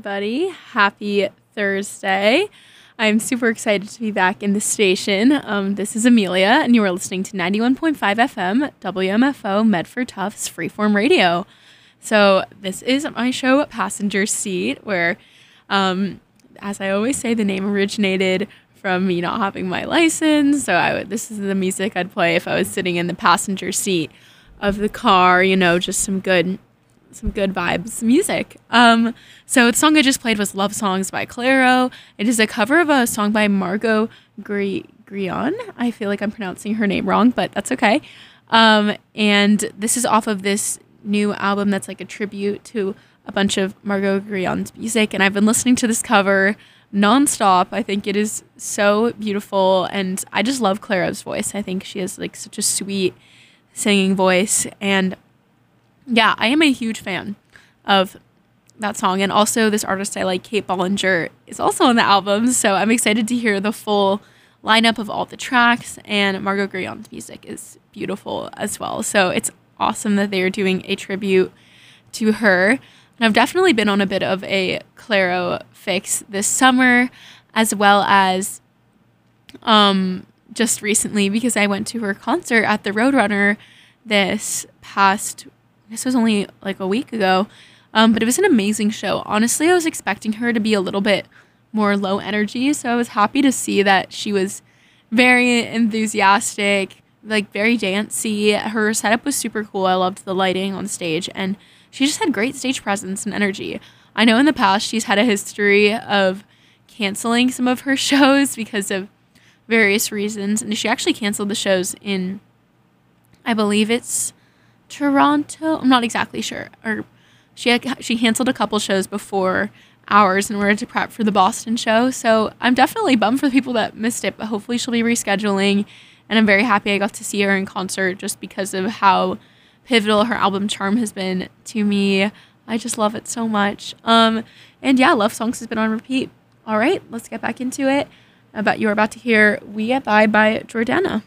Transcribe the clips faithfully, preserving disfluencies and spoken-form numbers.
everybody. Happy Thursday. I'm super excited to be back in the station. Um, this is Amelia, and you are listening to ninety-one point five F M, W M F O, Medford Tufts Freeform Radio. So this is my show, Passenger Seat, where, um, as I always say, the name originated from me not having my license. So I would, this is the music I'd play if I was sitting in the passenger seat of the car, you know, just some good some good vibes music. Um, so the song I just played was Love Songs by Clairo. It is a cover of a song by Margot Gre- Grion. I feel like I'm pronouncing her name wrong, but that's okay. Um, and this is off of this new album that's like a tribute to a bunch of Margot Grion's music. And I've been listening to this cover nonstop. I think it is so beautiful. And I just love Clairo's voice. I think she has like such a sweet singing voice. And yeah, I am a huge fan of that song. And also this artist I like, Kate Bollinger, is also on the album. So I'm excited to hear the full lineup of all the tracks. And Margot Grion's music is beautiful as well. So it's awesome that they are doing a tribute to her. And I've definitely been on a bit of a Clairo fix this summer, as well as um, just recently, because I went to her concert at the Roadrunner this past this was only like a week ago, um, but it was an amazing show. Honestly, I was expecting her to be a little bit more low energy, so I was happy to see that she was very enthusiastic, like very dancey. Her setup was super cool. I loved the lighting on stage, and she just had great stage presence and energy. I know in the past she's had a history of canceling some of her shows because of various reasons, and she actually canceled the shows in, I believe it's Toronto. I'm not exactly sure. Or she had, she canceled a couple shows before ours in order to prep for the Boston show. So I'm definitely bummed for the people that missed it, but hopefully she'll be rescheduling. And I'm very happy I got to see her in concert just because of how pivotal her album Charm has been to me. I just love it so much. Um, and yeah, Love Songs has been on repeat. All right, let's get back into it. About you're about to hear We Get By by Jordana.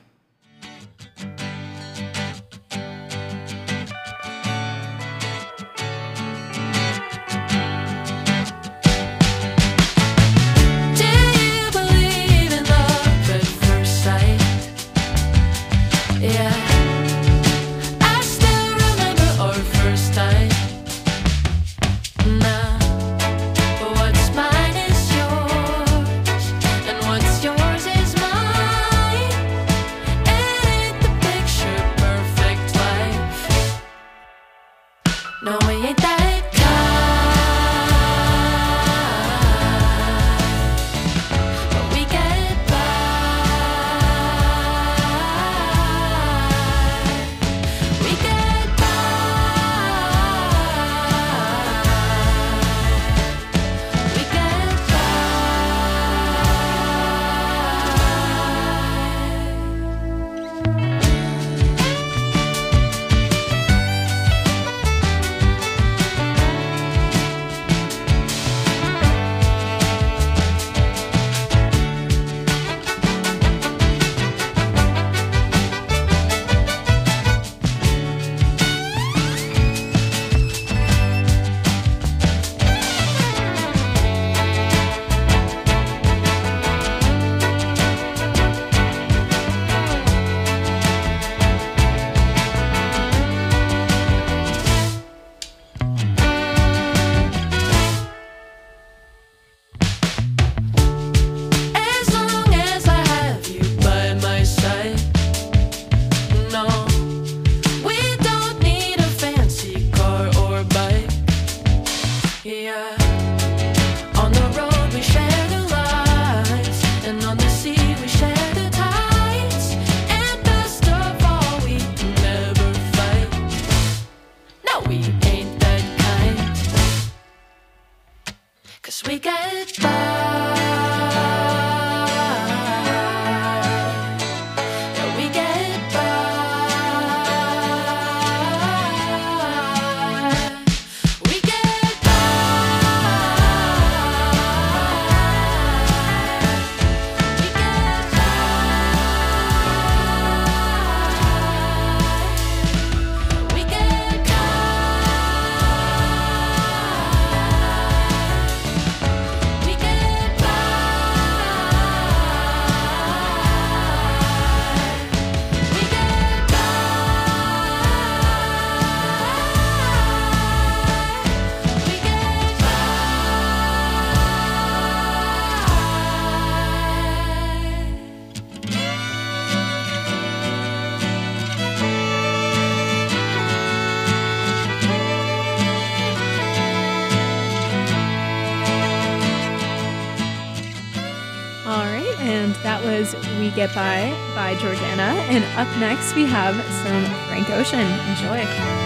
was We Get By by Jordana. And up next, we have some Frank Ocean. Enjoy.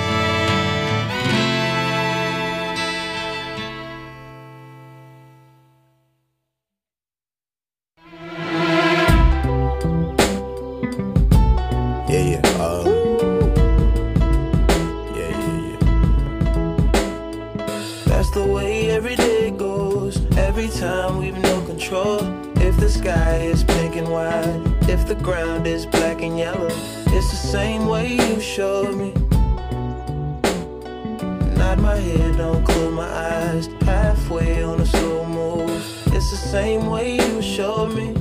Yeah, yeah, uh, yeah, yeah, yeah. That's the way every day goes. Every time we've no control. If the sky is pink and white, if the ground is black and yellow, it's the same way you showed me. Nod my head, don't close my eyes. Halfway on a slow move. It's the same way you showed me.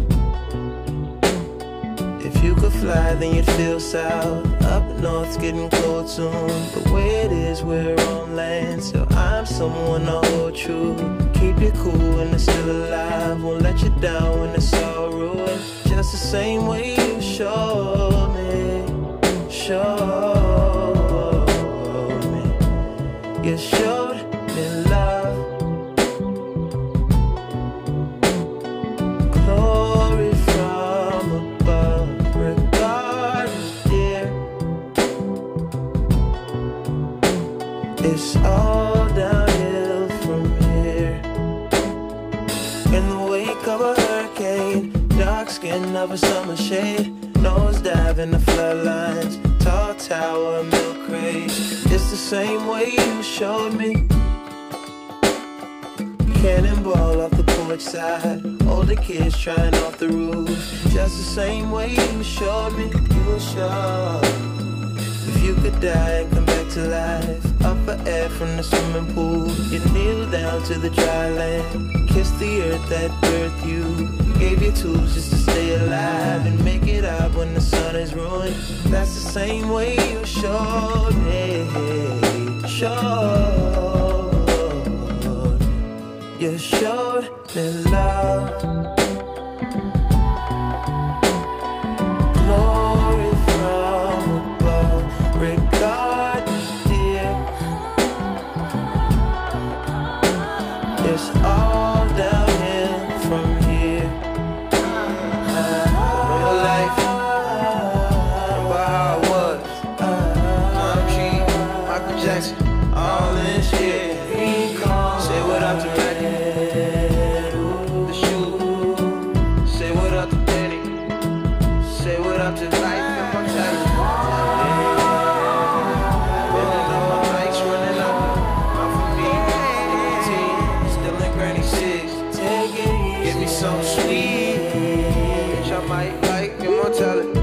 If you could fly, then you'd feel south. Up north's getting cold soon. The way it is, we're on land, so I'm someone to hold true. Keep you cool when it's still alive. Won't let you down when it's all ruined. Just the same way you showed me. Showed me. You showed me love. Glory from above. It's all downhill from here. In the wake of a hurricane, dark skin of a summer shade, nosedive in the floodlines, tall tower, milk crate. It's the same way you showed me. Cannonball off the porch side, older kids trying off the roof. Just the same way you showed me. You were sure. If you could die and come back to life, up for air from the swimming pool, you kneel down to the dry land, kiss the earth that birthed you, gave you tools just to stay alive and make it out when the sun is ruined. That's the same way you showed me. Showed. You showed me love. Glory from above. Regardless, dear, it's all downhill from here. Real life, about how it was. Tom G, Michael Jackson, all in shit. Say what up to Reddy, the shoe. Say what up to Danny. Say what up to life and mortality. So sweet, bitch, I might like immortality.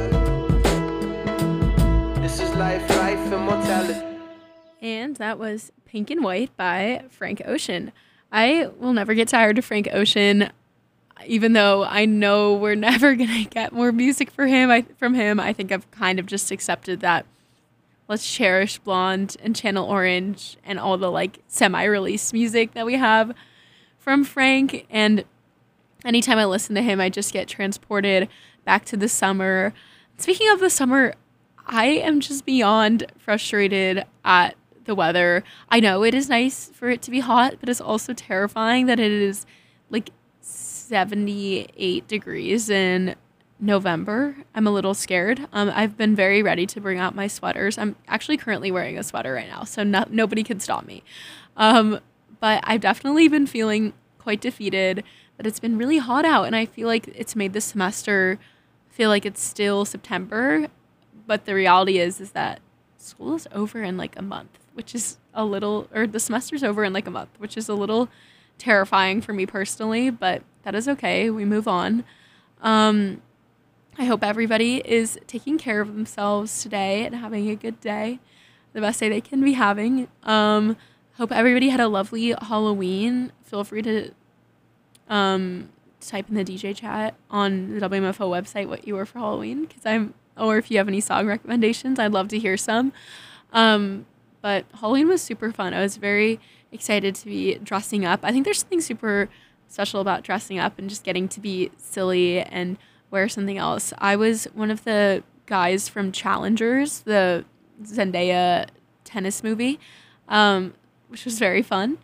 This is life, life, immortality. And that was Pink and White by Frank Ocean. I will never get tired of Frank Ocean, even though I know we're never going to get more music for him. I, from him. I think I've kind of just accepted that. Let's cherish Blonde and Channel Orange and all the like semi-release music that we have from Frank. And anytime I listen to him, I just get transported back to the summer. Speaking of the summer, I am just beyond frustrated at the weather. I know it is nice for it to be hot, but it's also terrifying that it is like seventy-eight degrees in November. I'm a little scared. Um, I've been very ready to bring out my sweaters. I'm actually currently wearing a sweater right now, so no, nobody can stop me. Um, but I've definitely been feeling quite defeated that it's been really hot out, and I feel like it's made this semester feel like it's still September, but the reality is is that school is over in like a month, which is a little, or the semester's over in like a month, which is a little terrifying for me personally, but that is okay. We move on. Um, I hope everybody is taking care of themselves today and having a good day, the best day they can be having. Um, hope everybody had a lovely Halloween. Feel free to um, type in the D J chat on the W M F O website what you were for Halloween, because I'm, or if you have any song recommendations, I'd love to hear some. Um, but Halloween was super fun. I was very excited to be dressing up. I think there's something super special about dressing up and just getting to be silly and wear something else. I was one of the guys from Challengers, the Zendaya tennis movie, um, which was very fun.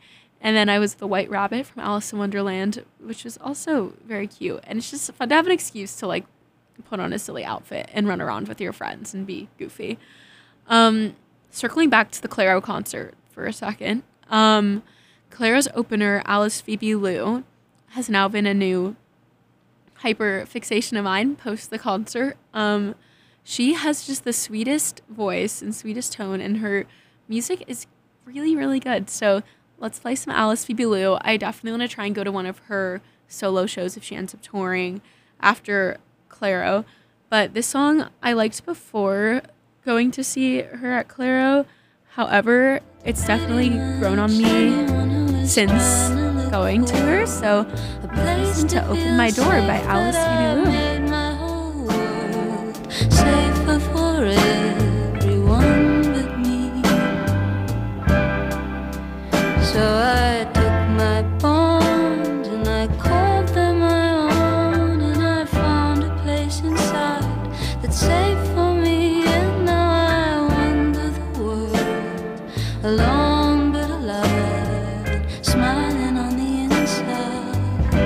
And then I was the White Rabbit from Alice in Wonderland, which was also very cute. And it's just fun to have an excuse to like put on a silly outfit and run around with your friends and be goofy. Um, circling back to the Clairo concert for a second. Um, Clairo's opener, Alice Phoebe Lou, has now been a new hyper fixation of mine post the concert. Um, she has just the sweetest voice and sweetest tone, and her music is really, really good. So let's play some Alice Phoebe Lou. I definitely want to try and go to one of her solo shows if she ends up touring after Clairo. But this song I liked before going to see her at Clairo. However, it's definitely grown on me since going to her. So listen to Open My Door by Alice Phoebe Lou. Safer for everyone but me. So I took my bonds and I called them my own, and I found a place inside that's safe for me. And now I wander the world alone but alive, smiling on the inside.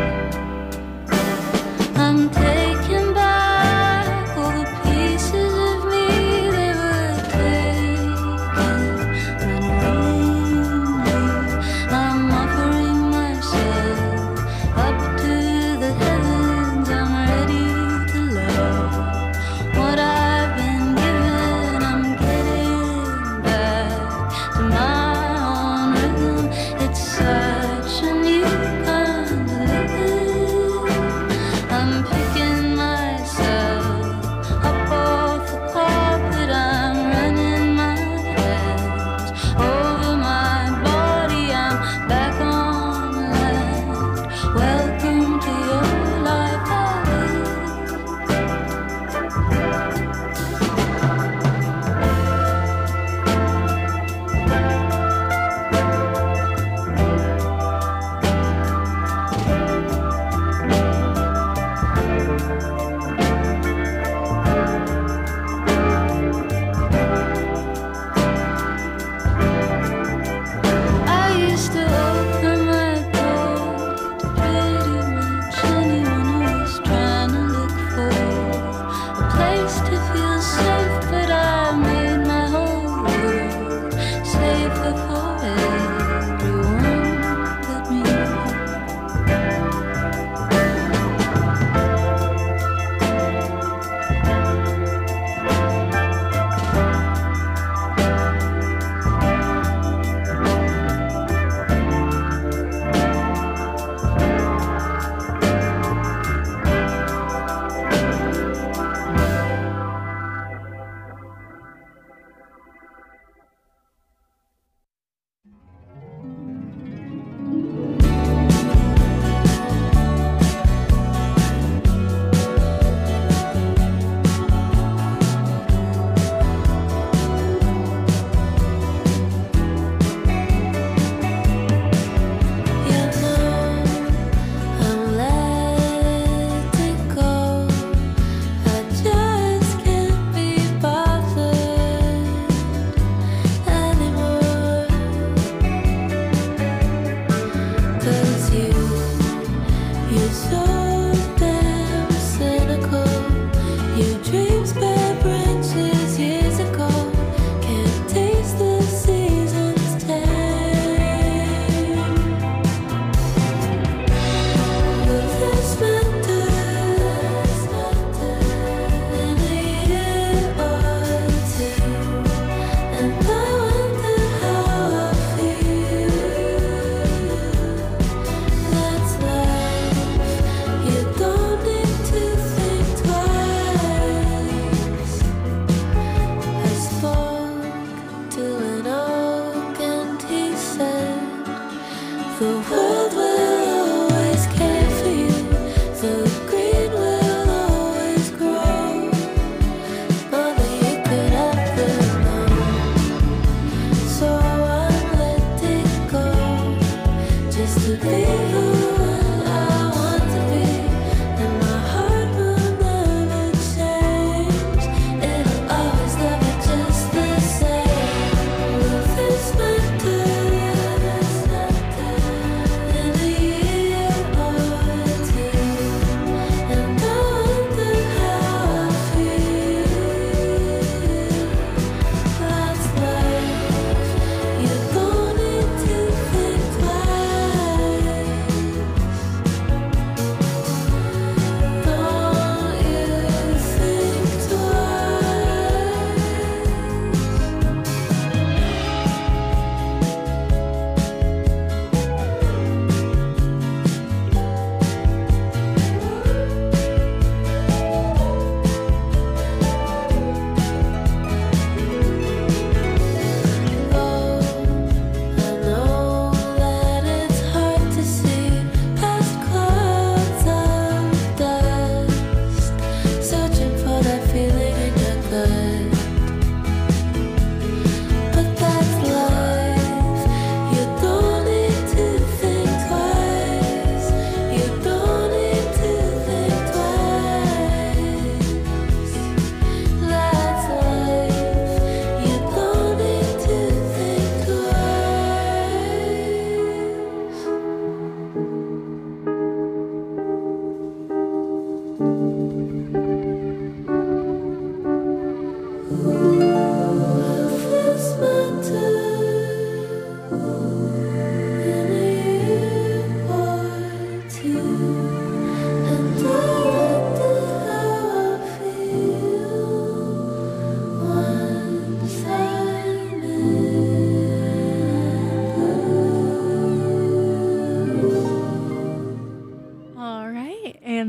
I'm taking back all the pieces of me they were taken unwillingly. I'm offering myself up to the heavens. I'm ready to love what I've been given. I'm getting back to my own rhythm. It's such a new kind of living. I'm picking myself up off the carpet. I'm running my hands over my body. I'm back on the land. Welcome to your life, I used to open my door to pretty much anyone who was trying to look for a place to feel safe, but I made my whole world safer for everyone but me. You know I'm letting go. I just can't be bothered anymore. 'Cause you, you're so damn cynical. Your dreams bear branches years ago. Can't taste the seasons tame. Will this matter in a year or two? And I wonder how I feel. That's life. You don't need to think twice. I spoke to an oak and he said, the world will always care for you. The green will always grow. Mother, you could have the known. So I'm letting go, just to be who I want to be. And my heart will never change. It'll always love you just the same. Will this matter?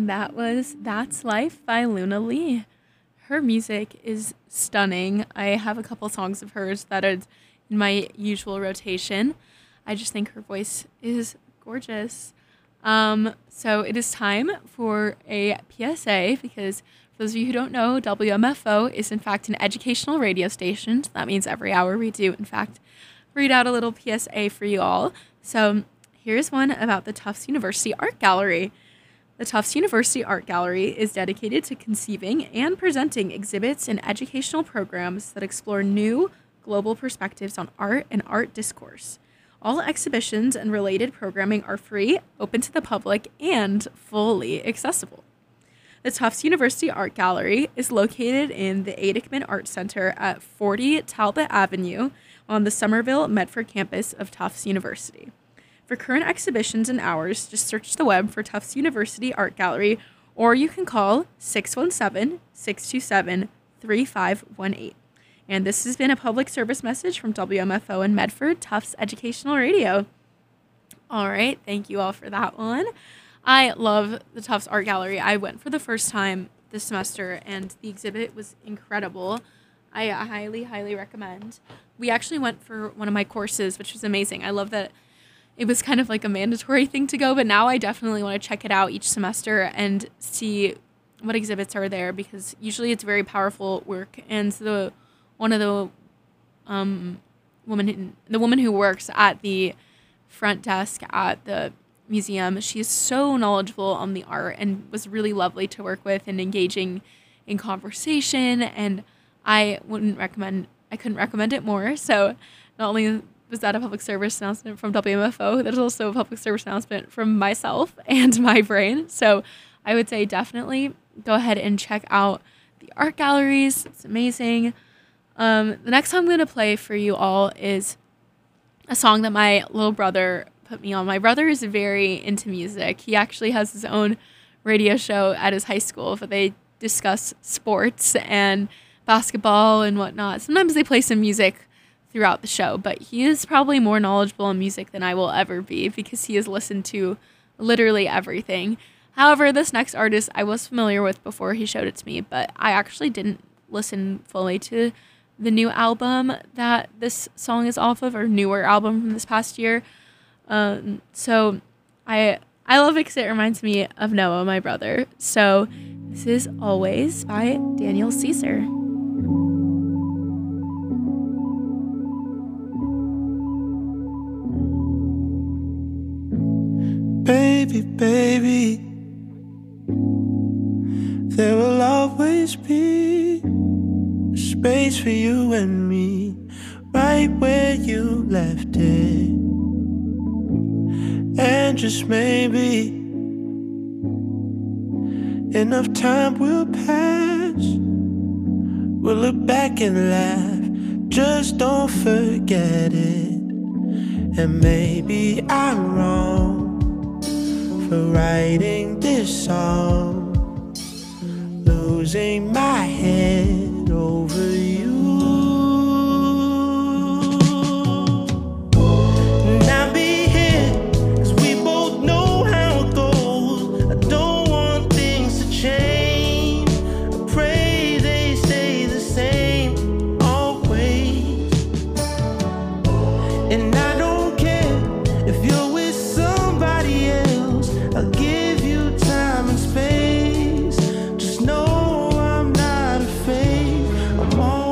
that was That's Life by Luna Lee. Her music is stunning. I have a couple songs of hers that are in my usual rotation. I just think her voice is gorgeous. Um, so it is time for a P S A, because for those of you who don't know, W M F O is in fact an educational radio station. So that means every hour we do, in fact, read out a little P S A for you all. So here's one about the Tufts University Art Gallery. The Tufts University Art Gallery is dedicated to conceiving and presenting exhibits and educational programs that explore new global perspectives on art and art discourse. All exhibitions and related programming are free, open to the public, and fully accessible. The Tufts University Art Gallery is located in the Adickman Art Center at forty Talbot Avenue on the Somerville Medford campus of Tufts University. For current exhibitions and hours, just search the web for Tufts University Art Gallery, or you can call six one seven, six two seven, three five one eight. And this has been a public service message from W M F O and Medford, Tufts Educational Radio. All right, thank you all for that one. I love the Tufts Art Gallery. I went for the first time this semester, and the exhibit was incredible. I highly, highly recommend. We actually went for one of my courses, which was amazing. I love that it was kind of like a mandatory thing to go, but now I definitely want to check it out each semester and see what exhibits are there, because usually it's very powerful work. And the one of the um woman who, the woman who works at the front desk at the museum, she is so knowledgeable on the art and was really lovely to work with and engaging in conversation. And I wouldn't recommend, I couldn't recommend it more. So not only was that a public service announcement from W M F O, that is also a public service announcement from myself and my brain. So I would say definitely go ahead and check out the art galleries. It's amazing. Um, the next song I'm going to play for you all is a song that my little brother put me on. My brother is very into music. He actually has his own radio show at his high school, but they discuss sports and basketball and whatnot. Sometimes they play some music throughout the show, but he is probably more knowledgeable in music than I will ever be, because he has listened to literally everything. However, this next artist I was familiar with before he showed it to me, but I actually didn't listen fully to the new album that this song is off of, or newer album from this past year. Um, so I I love it because it reminds me of Noah, my brother. So this is Always by Daniel Caesar. Baby, baby, there will always be a space for you and me, right where you left it. And just maybe enough time will pass, we'll look back and laugh, just don't forget it. And maybe I'm wrong for writing this song, losing my head over you. And I'll be here, 'cause we both know how it goes. I don't want things to change, I pray they stay the same always. And I don't care if you're with somebody else, I'll give you time and space. Just know I'm not afraid, I'm all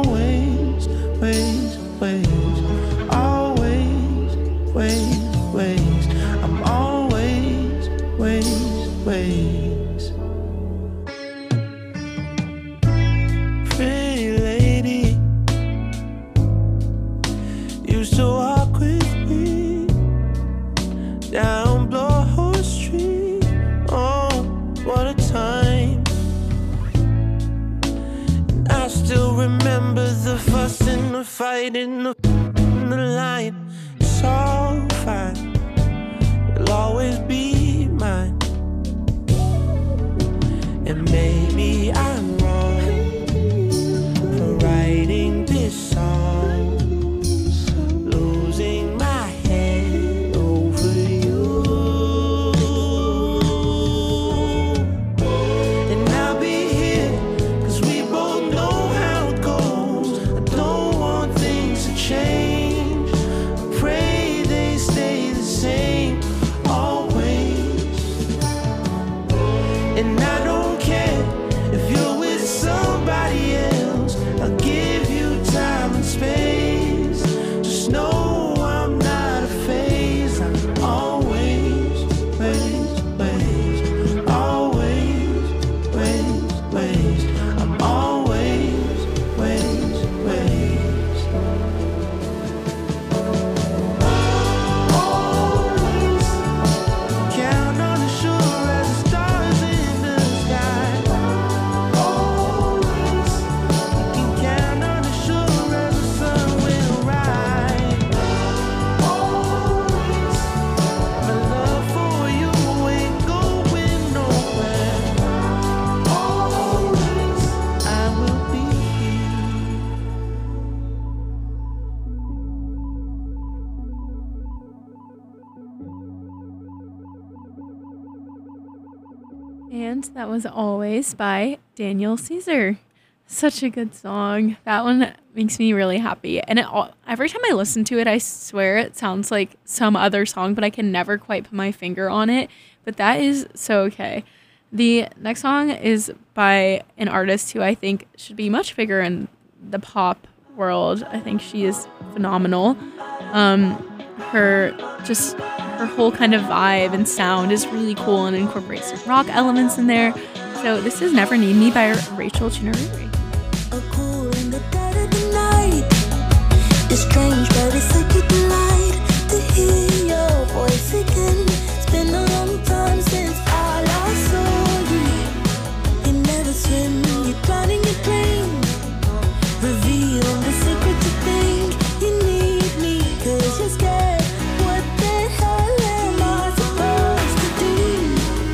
And that was Always by Daniel Caesar. Such a good song. That one makes me really happy. And it all, every time I listen to it, I swear it sounds like some other song, but I can never quite put my finger on it. But that is so okay. The next song is by an artist who I think should be much bigger in the pop world. I think she is phenomenal. Um, her just her whole kind of vibe and sound is really cool and incorporates some rock elements in there. So this is Never Need Me by Rachel Chinouriri. A cool in the dead of the night. It's strange, but it's like a delight to hear your voice again. It's been a long time since I last saw you. You never swim, you drown in your dreams. Reveal the secret you think you need me, cause you're scared. What the hell am I supposed to do?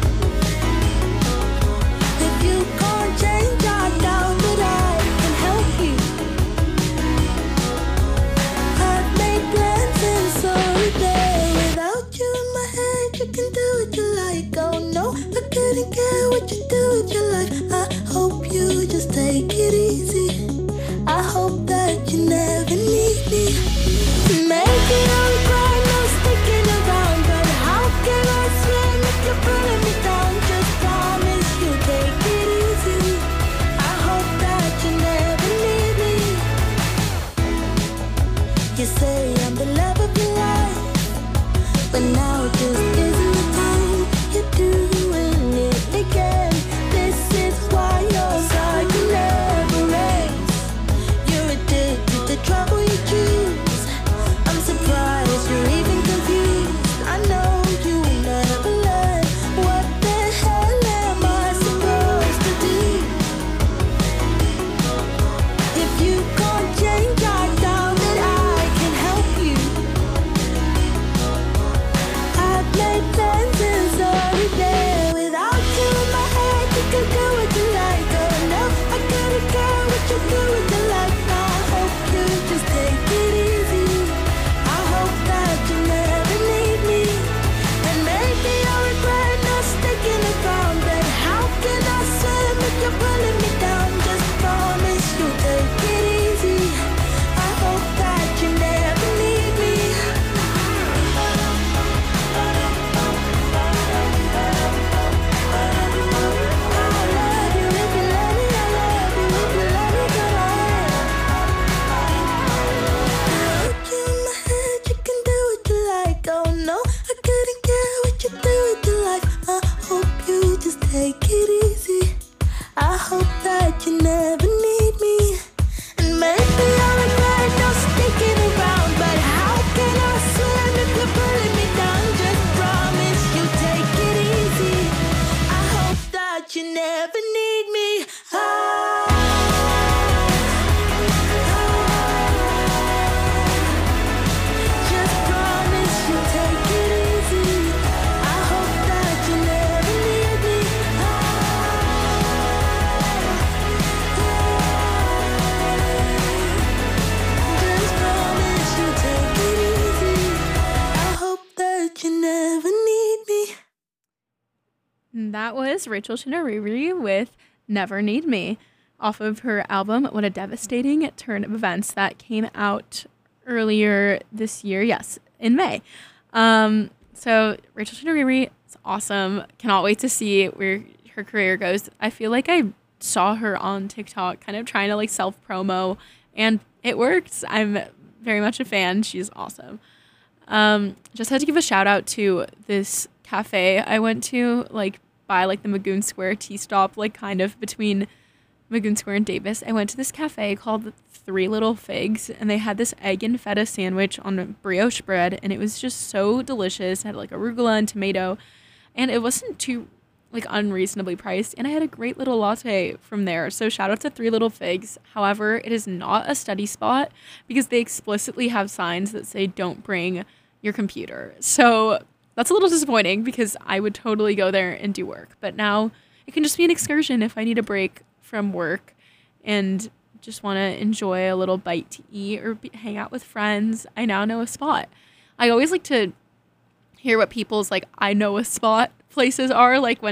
If you can't change, I doubt that I can help you. I've made plans and so there. Without you in my head, you can do what you like. Oh no, I couldn't care what you do with your life. I hope you just take it easy. I hope that you never need me. Maybe I'm crying, no sticking around, but how can I swim if you're pulling me down? Just promise you'll take it easy. I hope that you never need me. You say I'm the love of your life, but now just isn't the time. You're doing it again. This is why your cycle never ends. You're addicted to trouble you choose. I'm surprised you're even confused. I know you will never learn. What the hell am I supposed to do? If you can't change, I doubt that I can help you. I've made plans and sorry there. Without you in my head, you can do what you like. Oh no, I couldn't care what you do with your life. I hope you just take it easy. I hope that you never need me. And maybe I'll regret not sticking around. But how can I swim if you're pulling me down? Just promise you'll take it easy. I hope that you never need me. I love you if you let me. I love you if you let me go on. Put you in my head, you can do what you like. Oh no, I couldn't care what you do with your life. I hope you just take it easy. I hope that you never need me. And maybe I'll regret not sticking around. But how can I swim if you're pulling me down? Just promise you take it easy. I hope that you never need me. Ah, just promise you take it easy. I hope that you never need me. Just promise you take it easy. I hope that you never need me. And that was Rachel Chinouriri with Never Need Me off of her album What a Devastating Turn of Events that came out earlier this year. Yes, in May. Um, so Rachel Chinouriri is awesome. Cannot wait to see where her career goes. I feel like I saw her on TikTok kind of trying to like self promo and it works. I'm very much a fan. She's awesome. Um, just had to give a shout out to this cafe I went to, like by like the Magoon Square tea stop, like kind of between Magoon Square and Davis. I went to this cafe called Three Little Figs, and they had this egg and feta sandwich on brioche bread, and it was just so delicious. It had like arugula and tomato, and it wasn't too like unreasonably priced, and I had a great little latte from there. So shout out to Three Little Figs. However, it is not a study spot because they explicitly have signs that say don't bring your computer. So that's a little disappointing because I would totally go there and do work. But now it can just be an excursion if I need a break from work and just want to enjoy a little bite to eat or be, hang out with friends. I now know a spot. I always like to hear what people's like I know a spot places are, like when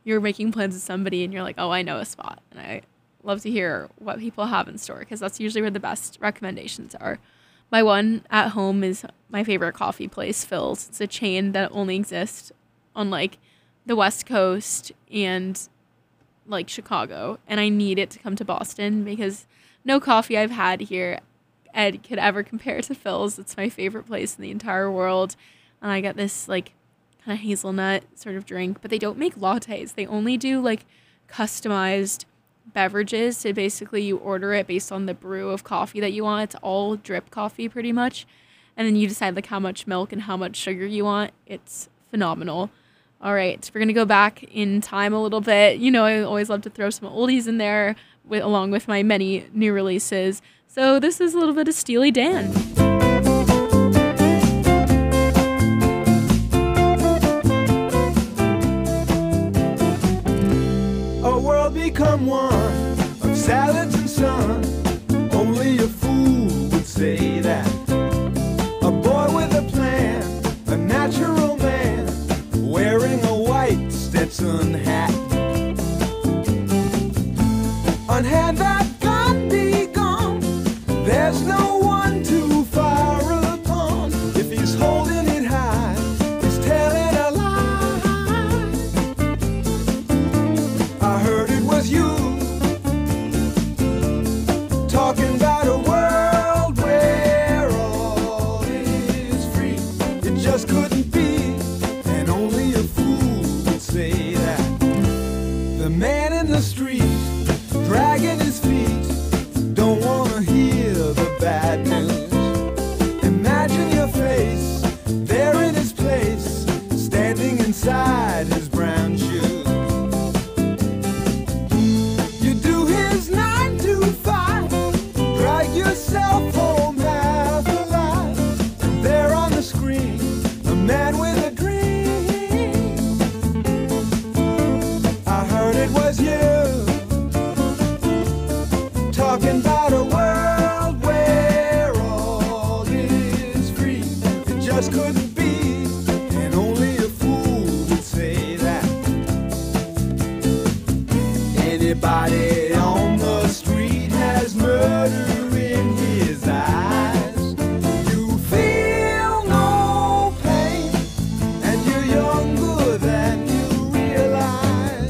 you're making plans with somebody and you're like, oh, I know a spot. And I love to hear what people have in store because that's usually where the best recommendations are. My one at home is my favorite coffee place, Phil's. It's a chain that only exists on like the West Coast and like Chicago. And I need it to come to Boston because no coffee I've had here Ed could ever compare to Phil's. It's my favorite place in the entire world. And I get this like kind of hazelnut sort of drink, but they don't make lattes. They only do like customized beverages. So basically you order it based on the brew of coffee that you want. It's all drip coffee pretty much. And then you decide like how much milk and how much sugar you want. It's phenomenal. All right, we're going to go back in time a little bit. You know, I always love to throw some oldies in there with, along with my many new releases. So this is a little bit of Steely Dan. A world become one of salads and sun. Only a fool would say that. A boy with a plan, a natural man, wearing a white Stetson hat. Unhand that gun be gone. There's no one to fire upon. If he's holding it high, he's telling a lie. I heard it was you talking about a world where all is free. It just couldn't be, and only a fool would say that. The man in the street dragging his feet, don't wanna hear the bad news. Imagine your face, there in his place, standing inside his brown shoes. You do his nine to five, drag yourself home half alive, and there on the screen, a man with a dream. I heard it was you talking about a world where all is free. It just couldn't be, and only a fool would say that. Anybody on the street has murder in his eyes. You feel no pain, and you're younger than you realize.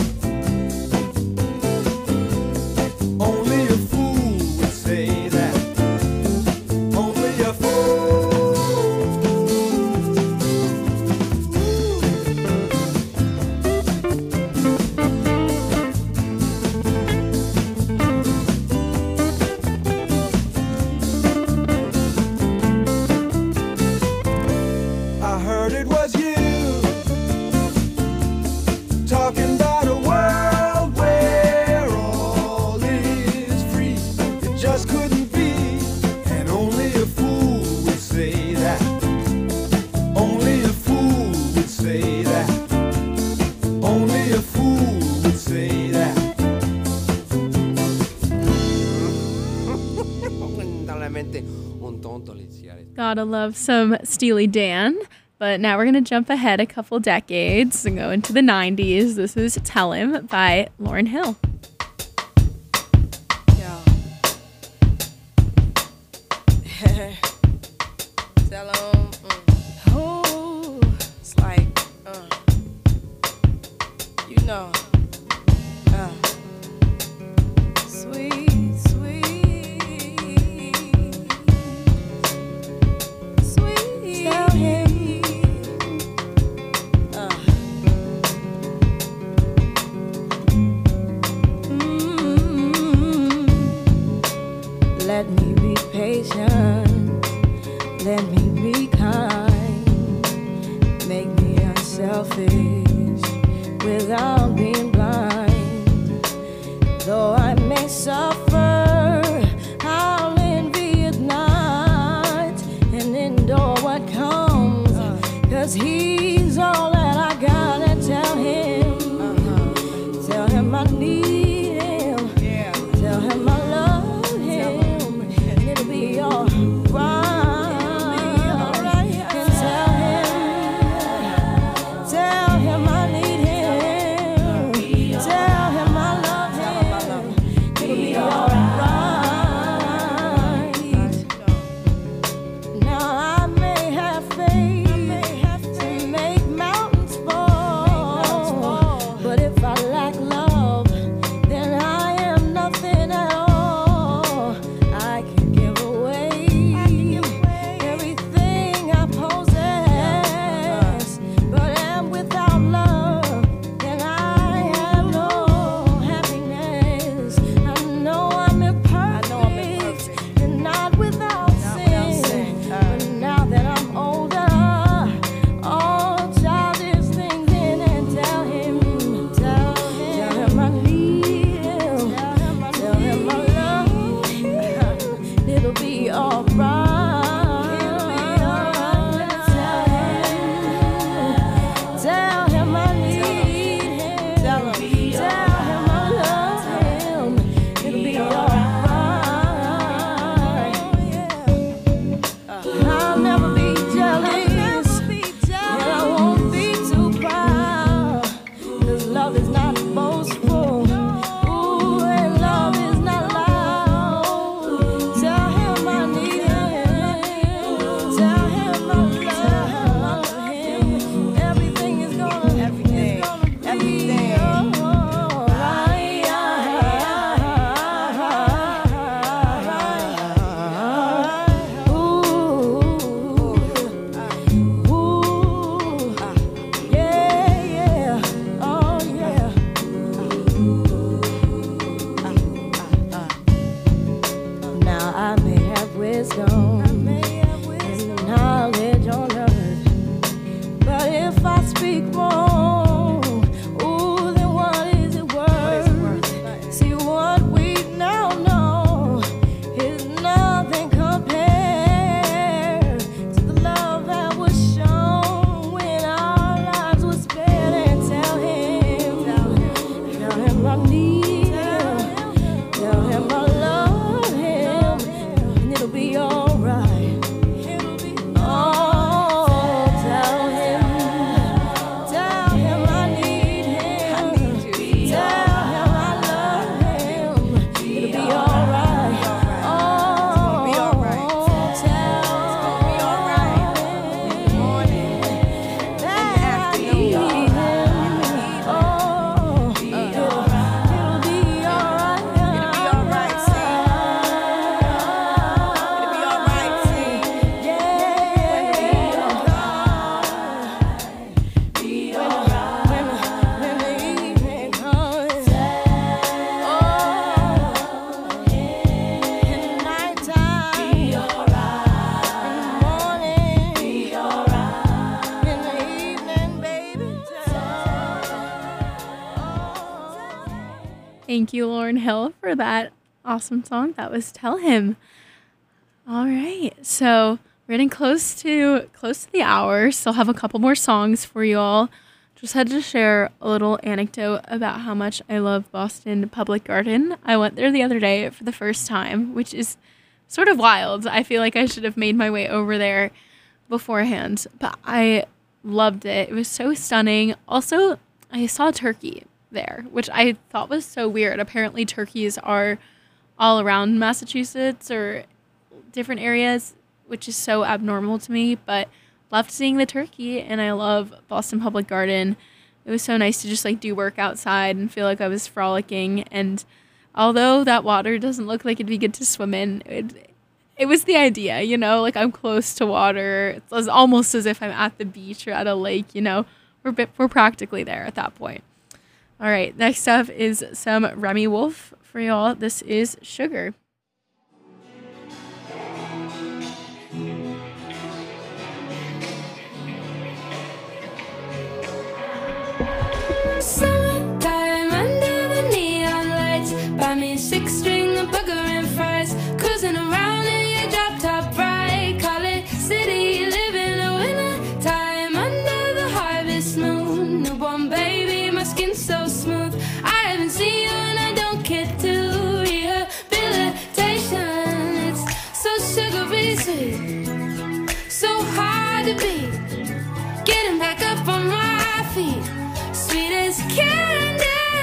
Only a fool would say that. Only a fool. I heard it was you talking about a world where all is free. It just couldn't be, and only a fool would say that. Only a fool would say that. Only a fool would say that. Lamentablemente un tonto liziare. Gotta love some Steely Dan. But now we're going to jump ahead a couple decades and go into the nineties. This is Tell Him by Lauryn Hill. Yeah. Tell 'em, mm. Oh, it's like, uh, you know, uh, sweet, sweet, sweet. Tell him. Uh. Mm. Let me be patient. Let me be kind. Make me unselfish without being blind. Though I may suffer, I'll envy at night and endure what comes. Cause he's all that I gotta tell him. Tell him I need him. Tell him I love him. And it'll be alright. And tell him, tell him I need him. Thank you, Lauren Hill, for that awesome song. That was Tell Him. All right. So we're getting close to close to the hour. Still have a couple more songs for you all. Just had to share a little anecdote about how much I love Boston Public Garden. I went there the other day for the first time, which is sort of wild. I feel like I should have made my way over there beforehand, but I loved it. It was so stunning. Also, I saw a turkey there, which I thought was so weird. Apparently, turkeys are all around Massachusetts or different areas, which is so abnormal to me, but loved seeing the turkey, and I love Boston Public Garden. It was so nice to just like do work outside and feel like I was frolicking, and although that water doesn't look like it'd be good to swim in, it, it was the idea, you know, like I'm close to water. It's almost as if I'm at the beach or at a lake, you know, we're, we're practically there at that point. All right, next up is some Remy Wolf for y'all. This is Sugar. Summertime under the neon lights. Buy me a six string of burger and fries. Cruising around in your drop top ride. Call it city living. A winter time under the harvest moon. Newborn baby, my skin so smooth. I haven't seen you and I don't care to. Rehabilitation, it's so sugary sweet, so hard to beat. Getting back up on my feet. Sweet as candy,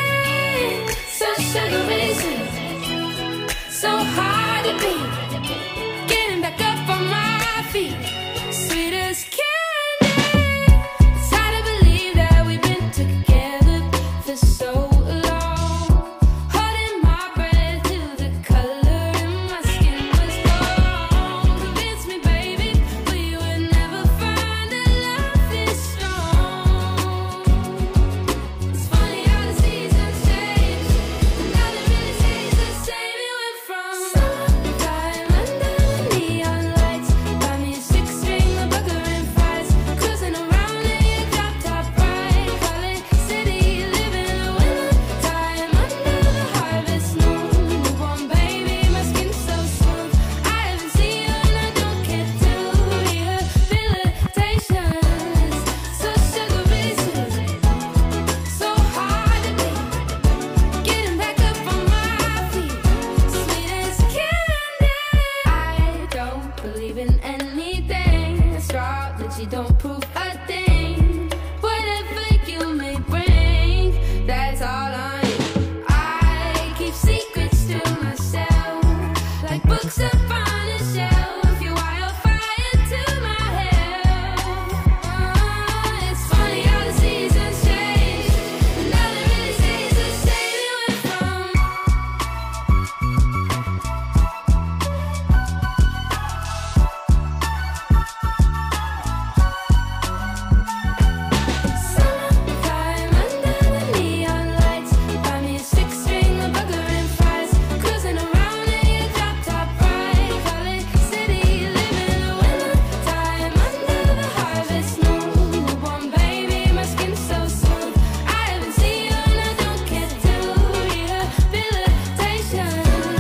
so sugary sweet, so hard to beat. Getting back up on my feet, sweet as candy. It's hard to believe that we've been together for so long. Holding my breath till the color in my skin was gone. Convince me, baby, we would never find a love this strong. It's funny how the seasons change, and nothing really stays the same. It went from summertime under the neon lights. Buy me a six string of burger and fries. Cruising around in your drop top ride. Call it city living. A winter time under the harvest moon. Newborn baby, my skin so smooth. I haven't seen you and I don't care to. Rehabilitation, so sugary sweet, so hard to beat. Getting back up on my feet, sweet as candy. I don't believe in anything. Astrology don't prove a thing. Whatever you may bring, that's all on you. I keep secrets to myself, like books up on a shelf. You wildfire to my health. Uh, it's funny how the seasons change, and nothing really stays the same. It went from summertime under the neon lights. Buy me a six string of burger and fries. Cruising around in your drop top ride. Call it city living. A winter time under the harvest moon. Newborn baby, my skin so smooth. I haven't seen you and I don't care to. Rehabilitation.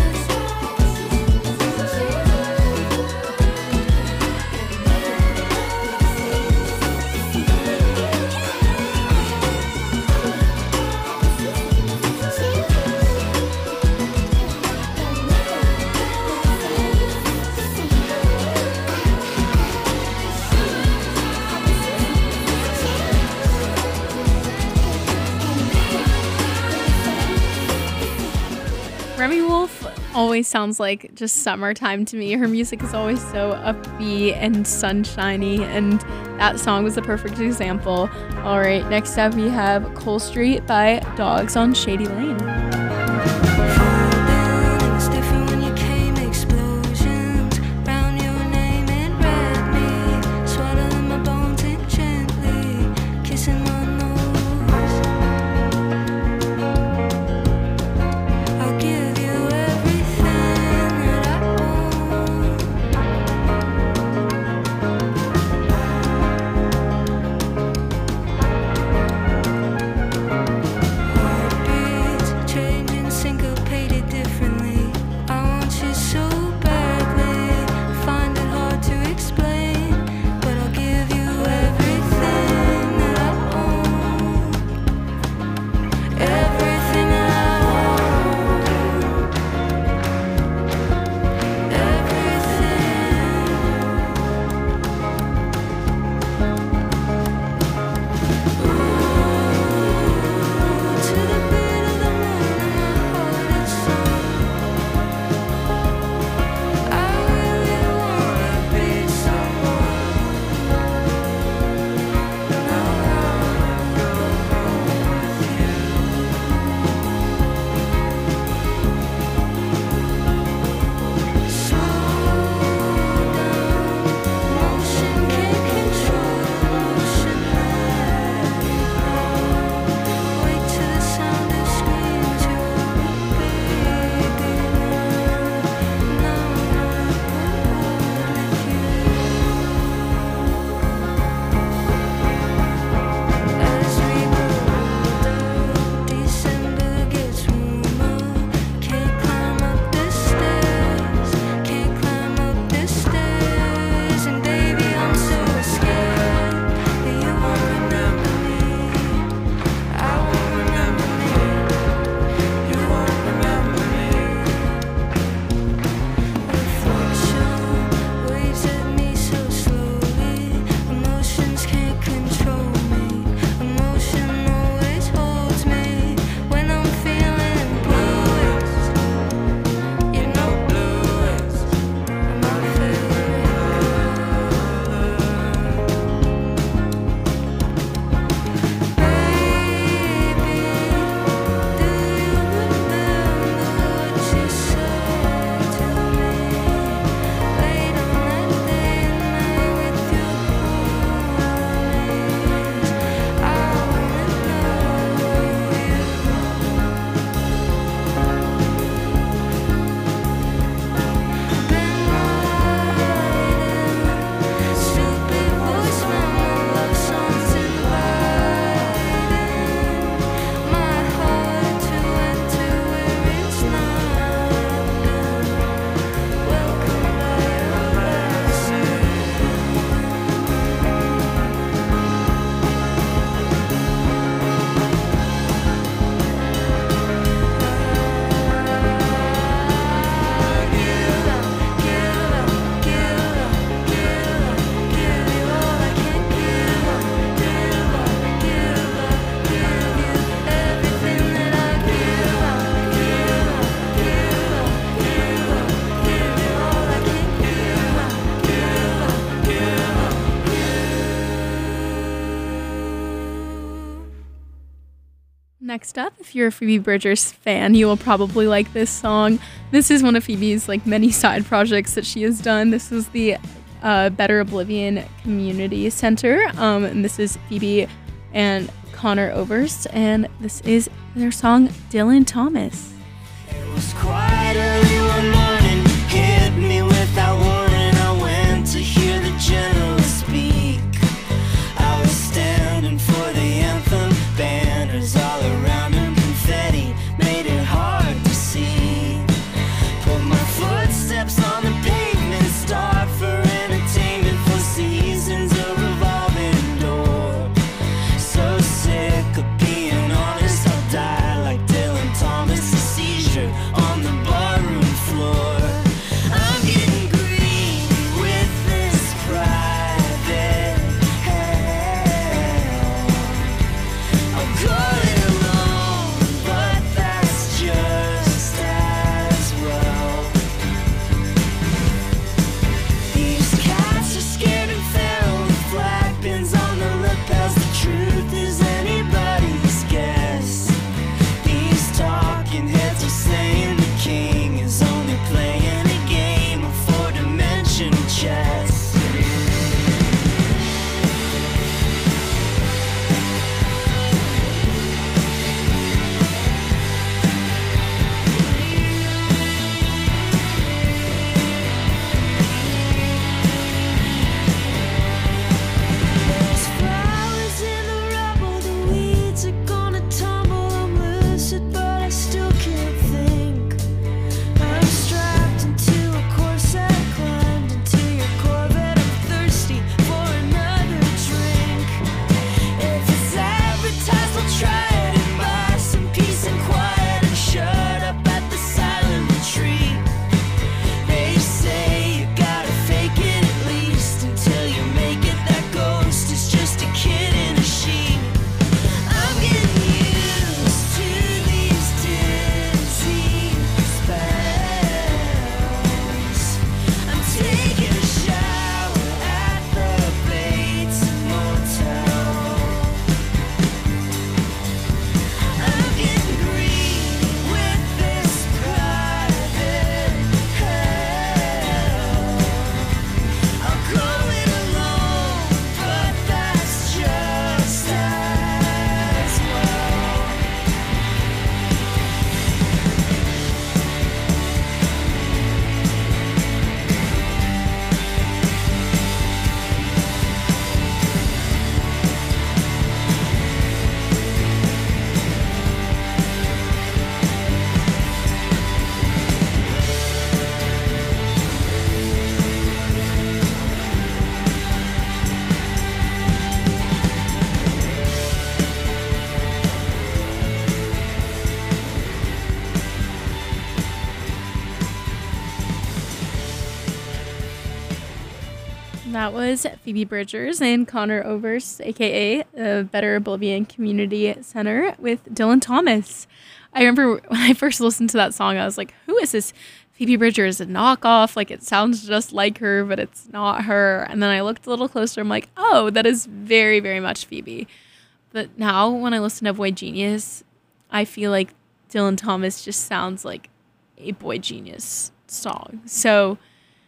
Remy Wolf always sounds like just summertime to me. Her music is always so upbeat and sunshiny, and that song was the perfect example. All right, next up we have Cole Street by Dogs on Shady Lane. It's different when you came. Explosions round your name and wrapped me, swallowing my bones and gently kissing my nose. I'll give you everything that I own. Heartbeats Next up, if you're a Phoebe Bridgers fan, you will probably like this song. This is one of Phoebe's like many side projects that she has done. This is the uh, Better Oblivion Community Center, um, and this is Phoebe and Connor Oberst, and this is their song Dylan Thomas. It was quite early one morning, hit me without warning. I went to hear the general speak. I was standing for the anthem, banners all around and confetti made it hard to see. Put my footsteps on the pavement, start for entertainment, for seasons a revolving door. So sick of being honest, I'll die like Dylan Thomas, a seizure on the barroom floor. I'm getting green with this private hell. I'm going alone, but that's just as well. These cats are scared and feral, with flag pins on the lapels. The truth is anybody's guess. These talking heads are saying the king is only playing a game of four-dimensional chess. There's flowers in the rubble, the weeds are gonna tumble. I'm lucid, but I still can't think. I'm strapped into a corset, climbed into your Corvette. I'm thirsty for another drink. If it's advertised, I'll try it and buy some peace and quiet and shut up at the silent retreat. They say you gotta fake it at least until you make it. That ghost is just a kid in a sheet. I'm getting used to these dizzy spells. I'm taking a shower at the Bates Motel. I'm getting green with this private hell. I'm going alone, but that's just as well. That was Phoebe Bridgers and Connor Oberst, aka uh, Better Oblivion Community Center, with Dylan Thomas. I remember when I first listened to that song, I was like, who is this Phoebe Bridgers? A knockoff? Like, it sounds just like her, but it's not her. And then I looked a little closer. I'm like, oh, that is very, very much Phoebe. But now when I listen to Boy Genius, I feel like Dylan Thomas just sounds like a Boy Genius song. So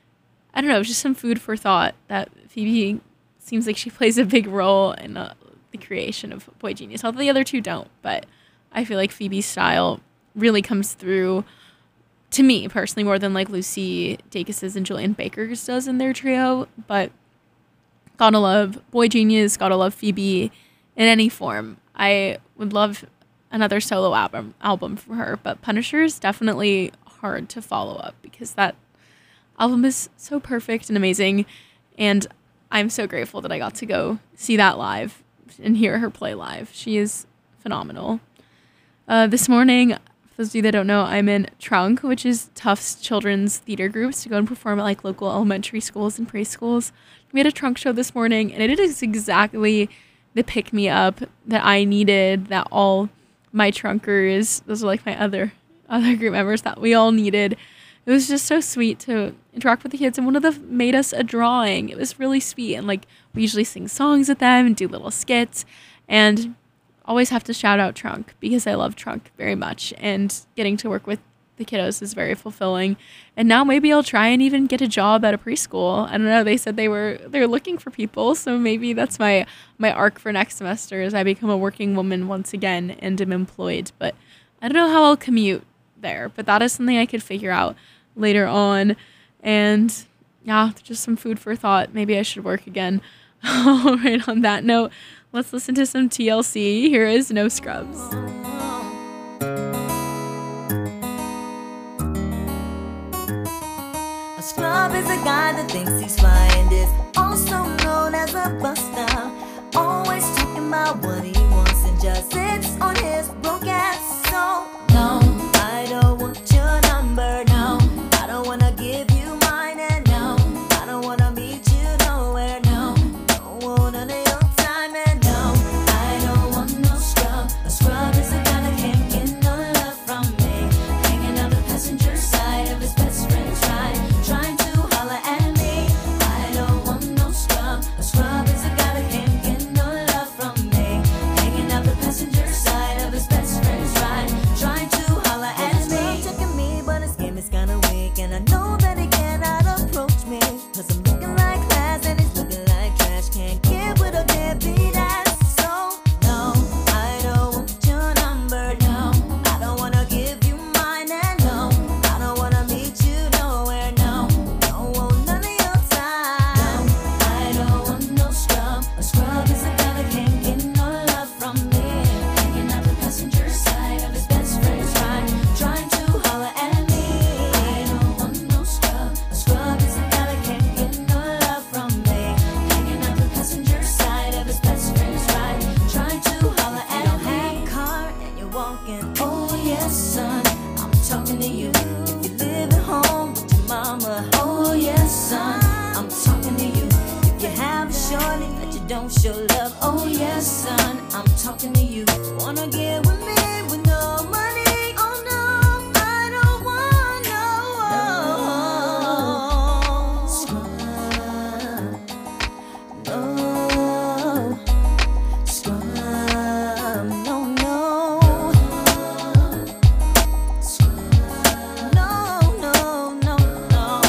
I don't know, just some food for thought that Phoebe seems like she plays a big role in uh, the creation of Boy Genius. Although the other two don't, but I feel like Phoebe's style really comes through to me personally more than like Lucy Dacus's and Julian Baker's does in their trio. But gotta love Boy Genius, gotta love Phoebe in any form. I would love another solo album album from her, but Punisher is definitely hard to follow up because that album is so perfect and amazing, and I'm so grateful that I got to go see that live and hear her play live. She is phenomenal. Uh, this morning, for those of you that don't know, I'm in Trunk, which is Tufts children's theater groups, to go and perform at like local elementary schools and preschools. We had a Trunk show this morning, and it is exactly the pick-me-up that I needed, that all my Trunkers, those are like my other other group members, that we all needed. It was just so sweet to interact with the kids, and one of them made us a drawing. It was really sweet, and like we usually sing songs with them and do little skits, and always have to shout out Trunk because I love Trunk very much, and getting to work with the kiddos is very fulfilling. And now maybe I'll try and even get a job at a preschool. I don't know. They said they were they're looking for people, so maybe that's my my arc for next semester is I become a working woman once again and am employed. But I don't know how I'll commute there, but that is something I could figure out later on. And yeah, just some food for thought. Maybe I should work again. All right, on that note, let's listen to some T L C. Here is No Scrubs. A scrub is a guy that thinks he's fly and is also known as a buster. Always talking about what he wants and just sits on his broke ass. So no, I don't want your number. No, I don't wanna give you mine. And no, I don't wanna meet you nowhere. No, don't want none of your time. And no, I don't want no scrub. A scrub is a guy that can't get no love from me. Hanging out the passenger side of his best friend's ride, trying to holler at me. I don't want no scrub. A scrub is a guy that can't get no love from me. Hanging out the passenger side of his best friend's ride, trying to holler at me. Checking me, but his game is kinda weak, and I know that he cannot approach me. Cause I'm looking like class and he's looking like trash. Can't get with a deadbeat ass. So no, I don't want your number. No, I don't wanna give you mine. And no, I don't wanna meet you nowhere. No, don't want none of your time. I don't want no scrub. A scrub is a guy that can't get no love from me. Hanging out the passenger side of his best friend's ride, trying to holler at me. I don't want no scrub. A scrub is a guy that can't get no love from me. Hanging out the passenger side of his best friend's ride, trying to holler at me. You don't have a car and you're walking. Oh yes, son, I'm talking to you. You live at home with your mama. Oh yes, son, I'm talking to you. If you have a shorty that you don't show love. Oh yes, son, I'm talking to you. Wanna get with me with no money? Oh no, I don't want no scrub. No scrub. No, no. No, no, no, no.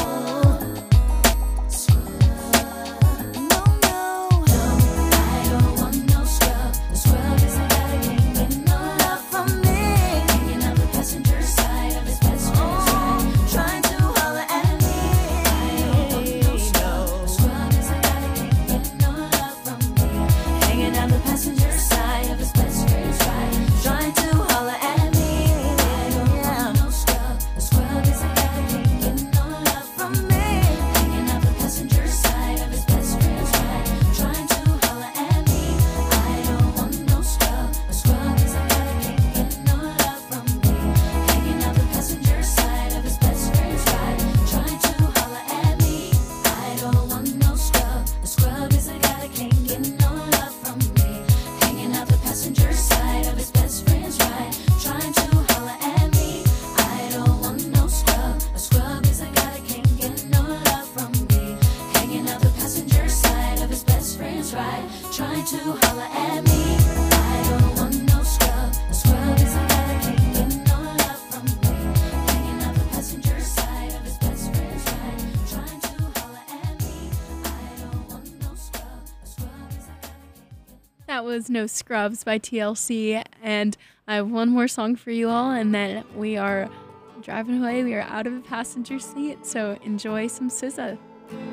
No, no. I don't want no scrub. A scrub is a guy that can't get no love from me. Hanging out the passenger side of his best friend's ride, trying to holler at me. I don't want no scrub. A scrub is a guy that can't get no love from me. Hanging out the passenger side of his best friend's ride, trying to holler at me. I don't want no scrub. A scrub is a guy that can't get no love from me. Hanging out the passenger side of his best friend's ride, trying to holler at me. I don't want no scrub. A scrub is a guy that can't get no love from me. Hanging out the passenger side of his best friend's ride, trying to holler at me. I don't want no scrub. A scrub is a guy that can't get no love from me. Hanging out the passenger side of his best friend's ride, trying to holler at me. I don't want no scrub. A scrub is a guy that can't get no love from me. Hanging out the passenger side of his best friend's ride, trying to holler at me. I don't want no scrub. A scrub is a guy that can't get no love from me. Hanging out the passenger side of his best friend's ride, trying to holler at me. I don't want no scrub. A scrub is a guy that can't get. That was No Scrubs by T L C, and I have one more song for you all, and then we are driving away. We are out of the passenger seat, so enjoy some S Z A.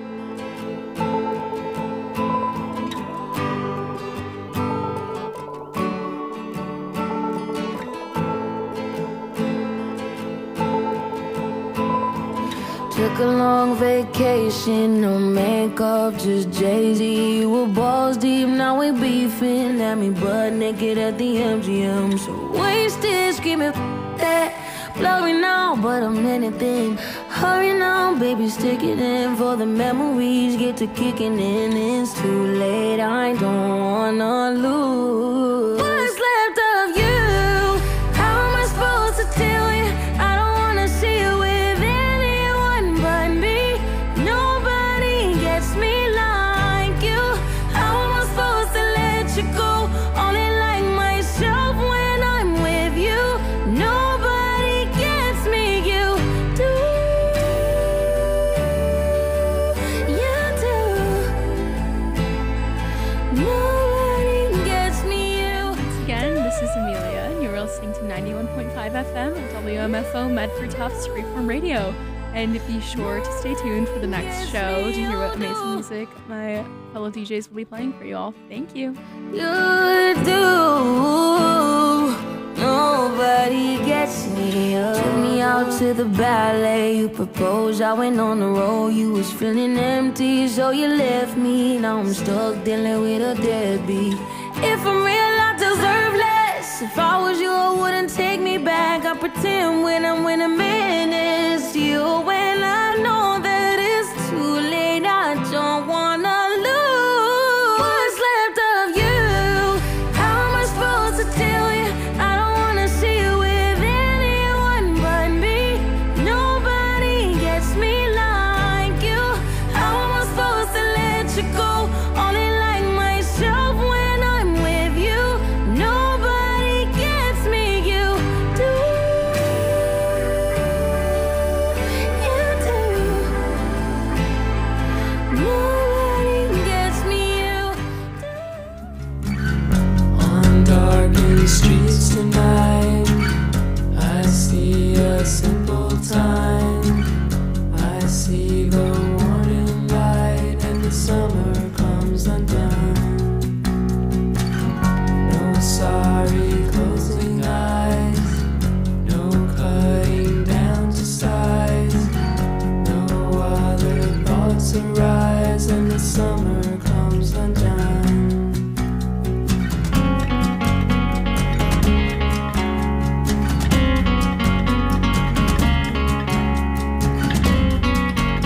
Took a long vacation, no makeup, just Jay-Z. We were balls deep, now we beefing. At me butt naked at the M G M. So wasted, screaming f- that. Blurry now, but I'm anything. Hurry now, baby, stick it in. For the memories get to kicking in. It's too late, I don't wanna lose. What's left of you? How am I supposed to tell you? I don't wanna see you with anyone but me. Nobody gets me like you. How am I supposed to let you go? Only like myself. five F M, W M F O Medford Tufts Freeform Radio. And be sure to stay tuned for the next show to hear what amazing music my fellow D Js will be playing for you all. Thank you. You do. Nobody gets me. You took me out to the ballet. You proposed. I went on the road. You was feeling empty, so you left me. Now I'm stuck dealing with a deadbeat. If I'm real, I deserve less. If I was you, I wouldn't take me back. I pretend when I'm with a man it's you. When I know that it's too late, I don't wanna lose what's left of you. How am I supposed to tell you I don't wanna see you with anyone but me? Nobody gets me like you. How am I supposed to let you go? Only like myself when I'm with you. Nobody gets me, you do. You do. Nobody gets me, you do. On darkened streets tonight, I see a simple time. I see the warning light and the summer comes undone. No sorry closing eyes, no cutting down to size. No other thoughts arise and the summer